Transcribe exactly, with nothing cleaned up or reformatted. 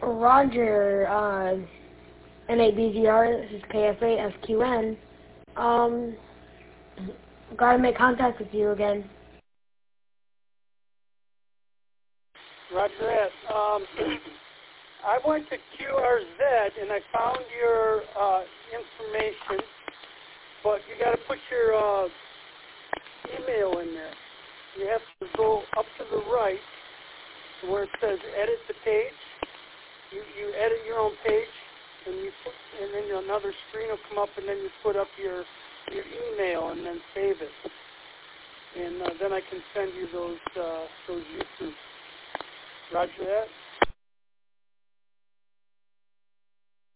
Roger, uh, N A B Z R, this is K F A S Q N. Um, gotta make contact with you again. Roger that. Um, I went to Q R Z and I found your uh, information, but you got to put your uh, email in there. You have to go up to the right where it says edit the page. You, you edit your own page, and you put, and then another screen will come up, and then you put up your your email and then save it, and uh, then I can send you those uh, those YouTubes. Roger that.